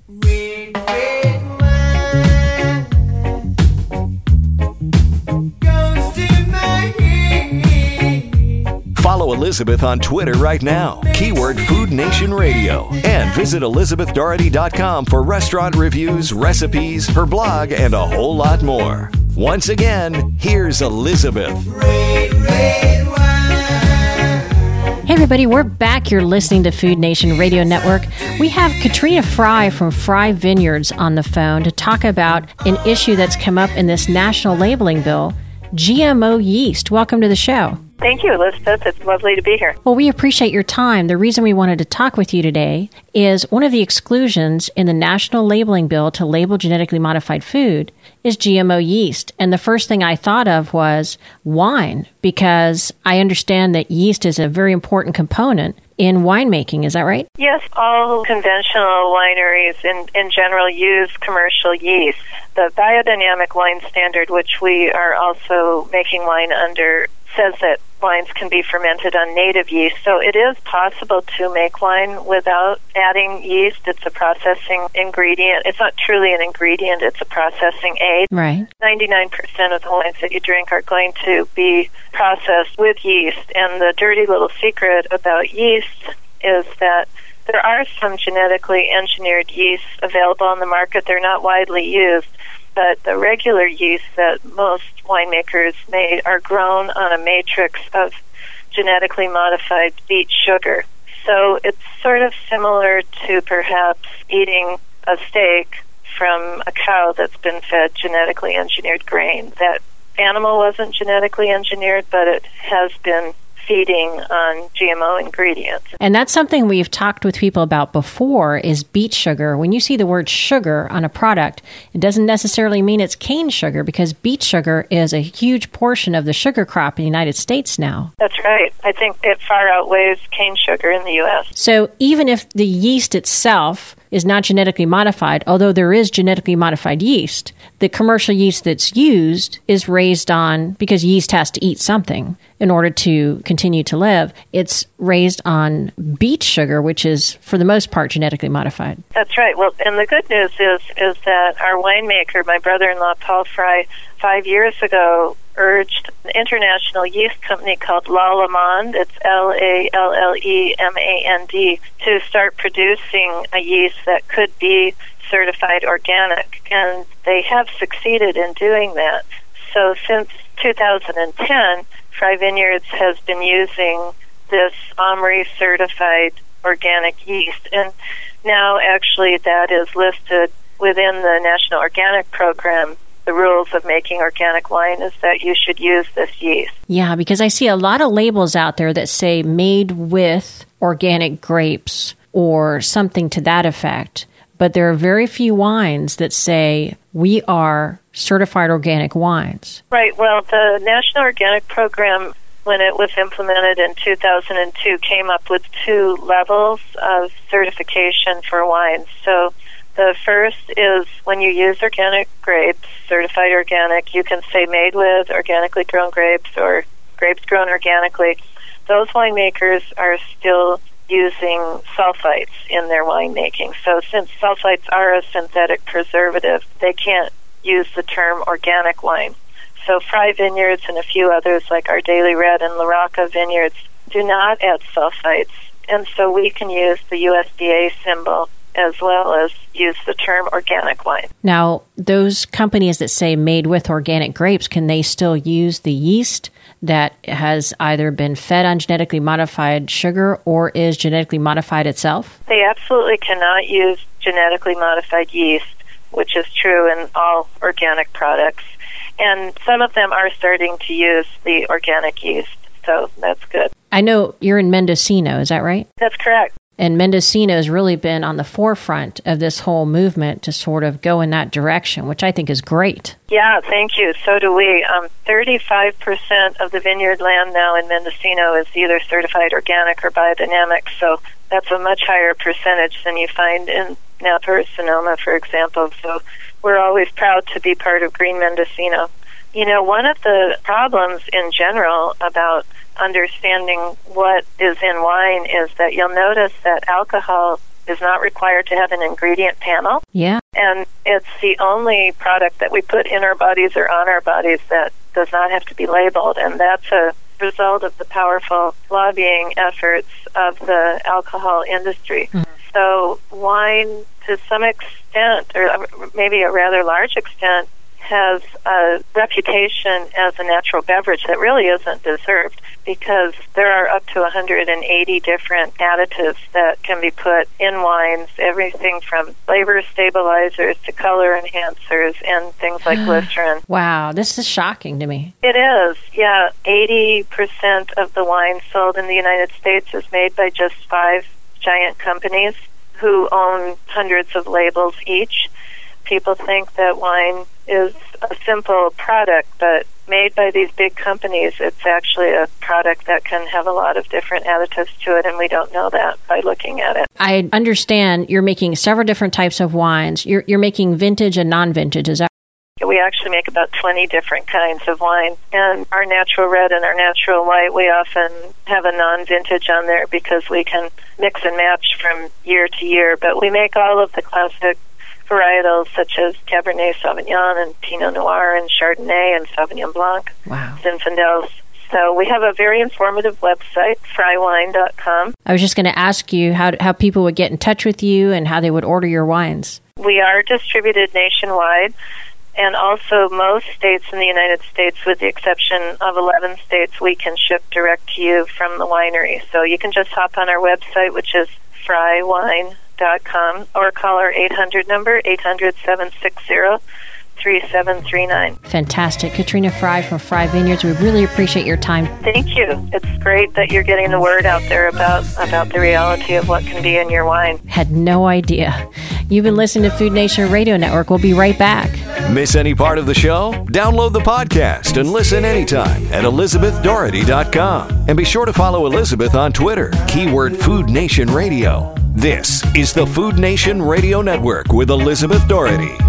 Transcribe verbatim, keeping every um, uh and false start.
Red, red wine goes to my head. Follow Elizabeth on Twitter right now. Keyword Food Nation Radio. And visit elizabeth doherty dot com for restaurant reviews, recipes, her blog, and a whole lot more. Once again, here's Elizabeth. Red, red wine. Hey everybody, we're back. You're listening to Food Nation Radio Network. We have Katrina Fry from Fry Vineyards on the phone to talk about an issue that's come up in this national labeling bill, G M O yeast. Welcome to the show. Thank you, Elizabeth. It's lovely to be here. Well, we appreciate your time. The reason we wanted to talk with you today is one of the exclusions in the national labeling bill to label genetically modified food is G M O yeast. And the first thing I thought of was wine, because I understand that yeast is a very important component in winemaking. Is that right? Yes, all conventional wineries in, in general use commercial yeast. The biodynamic wine standard, which we are also making wine under, says that wines can be fermented on native yeast. So it is possible to make wine without adding yeast. It's a processing ingredient. It's not truly an ingredient. It's a processing aid. Right. ninety-nine percent of the wines that you drink are going to be processed with yeast. And the dirty little secret about yeast is that there are some genetically engineered yeasts available on the market. They're not widely used. But the regular yeast that most winemakers made are grown on a matrix of genetically modified beet sugar. So it's sort of similar to perhaps eating a steak from a cow that's been fed genetically engineered grain. That animal wasn't genetically engineered, but it has been feeding on G M O ingredients. And that's something we've talked with people about before is beet sugar. When you see the word sugar on a product, it doesn't necessarily mean it's cane sugar, because beet sugar is a huge portion of the sugar crop in the United States now. That's right. I think it far outweighs cane sugar in the U S. So even if the yeast itself is not genetically modified, although there is genetically modified yeast, the commercial yeast that's used is raised on, because yeast has to eat something in order to continue to live, it's raised on beet sugar, which is, for the most part, genetically modified. That's right. Well, and the good news is is that our winemaker, my brother-in-law, Paul Fry, five years ago urged an international yeast company called Lallemand, it's L A L L E M A N D, to start producing a yeast that could be certified organic. And they have succeeded in doing that. So since two thousand ten, Fry Vineyards has been using this OMRI certified organic yeast. And now actually that is listed within the National Organic Program. The rules of making organic wine is that you should use this yeast. Yeah, because I see a lot of labels out there that say made with organic grapes or something to that effect. But there are very few wines that say we are certified organic wines. Right. Well, the National Organic Program, when it was implemented in two thousand two, came up with two levels of certification for wines. So the first is when you use organic grapes, certified organic, you can say made with organically grown grapes or grapes grown organically. Those winemakers are still using sulfites in their winemaking. So since sulfites are a synthetic preservative, they can't use the term organic wine. So Fry Vineyards and a few others like Our Daily Red and La Rocca Vineyards do not add sulfites. And so we can use the U S D A symbol as well as use the term organic wine. Now, those companies that say made with organic grapes, can they still use the yeast that has either been fed on genetically modified sugar or is genetically modified itself? They absolutely cannot use genetically modified yeast, which is true in all organic products. And some of them are starting to use the organic yeast, so that's good. I know you're in Mendocino, is that right? That's correct. And Mendocino has really been on the forefront of this whole movement to sort of go in that direction, which I think is great. Yeah, thank you. So do we. Um, thirty-five percent of the vineyard land now in Mendocino is either certified organic or biodynamic, so that's a much higher percentage than you find in Napa or Sonoma, for example. So we're always proud to be part of Green Mendocino. You know, one of the problems in general about understanding what is in wine is that you'll notice that alcohol is not required to have an ingredient panel. Yeah. And it's the only product that we put in our bodies or on our bodies that does not have to be labeled. And that's a result of the powerful lobbying efforts of the alcohol industry. Mm-hmm. So wine, to some extent, or maybe a rather large extent, has a reputation as a natural beverage that really isn't deserved, because there are up to one hundred eighty different additives that can be put in wines, everything from flavor stabilizers to color enhancers and things like glycerin. Wow, this is shocking to me. It is, yeah. eighty percent of the wine sold in the United States is made by just five giant companies who own hundreds of labels each. People think that wine is a simple product, but made by these big companies, it's actually a product that can have a lot of different additives to it, and we don't know that by looking at it. I understand you're making several different types of wines. You're, you're making vintage and non-vintage, is that right? We actually make about twenty different kinds of wine. And our natural red and our natural white, we often have a non-vintage on there because we can mix and match from year to year. But we make all of the classic varietals such as Cabernet Sauvignon and Pinot Noir and Chardonnay and Sauvignon Blanc, wow. Zinfandels. So we have a very informative website, fry wine dot com. I was just going to ask you how how people would get in touch with you and how they would order your wines. We are distributed nationwide, and also most states in the United States, with the exception of eleven states, we can ship direct to you from the winery. So you can just hop on our website, which is fry wine dot com, or call our eight hundred number, eight hundred, seven six zero, three seven three nine. Fantastic. Katrina Fry from Fry Vineyards, we really appreciate your time. Thank you. It's great that you're getting the word out there about, about the reality of what can be in your wine. Had no idea. You've been listening to Food Nation Radio Network. We'll be right back. Miss any part of the show? Download the podcast and listen anytime at elizabeth doherty dot com. And be sure to follow Elizabeth on Twitter, keyword Food Nation Radio. This is the Food Nation Radio Network with Elizabeth Doherty.